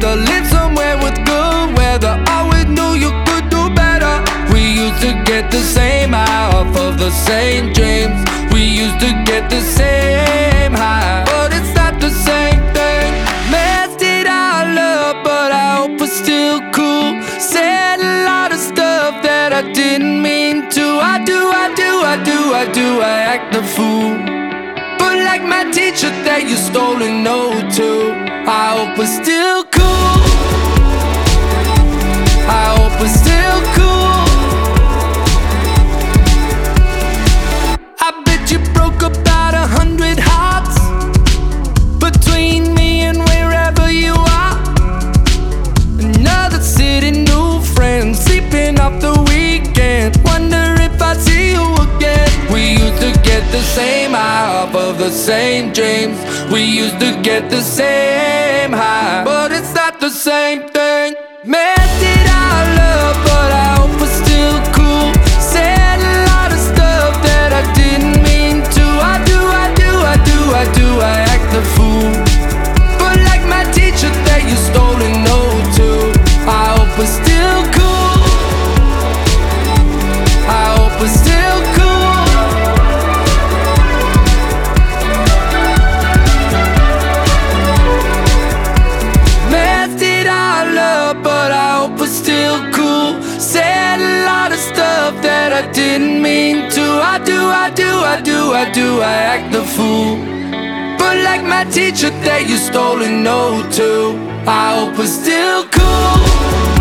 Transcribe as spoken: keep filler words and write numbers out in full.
together, live somewhere with good weather. Always knew you could do better. We used to get the same high off of the same dreams. We used to get the same high, but it's not the same thing. Messed it all up, but I hope we're still cool. Said a lot of stuff that I didn't mean to. I do, I do, I do, I do, I act the fool. But like my teacher that you stole a note to, I hope we're still cool. I hope we're still cool. I bet you broke about a hundred hearts between me and wherever you are. Another city, new friends, sleeping off the weekend. Wonder if I see you again. We used to get the same high off of the same dreams. We used to get the same high, but it's not the same thing. Messed it all up, but I hope we're still cool. Said a lot of stuff that I didn't mean to. I do, I do, I do, I do, I act the fool. But like my teacher that you stole a note to, I hope we're still cool. I hope we're still cool. Messed it all up, but I hope we're still cool. Said a lot of stuff that I didn't mean to. I do, I do, I do, I do, I act the fool. But like my teacher that you stole a note to, I hope we're still cool.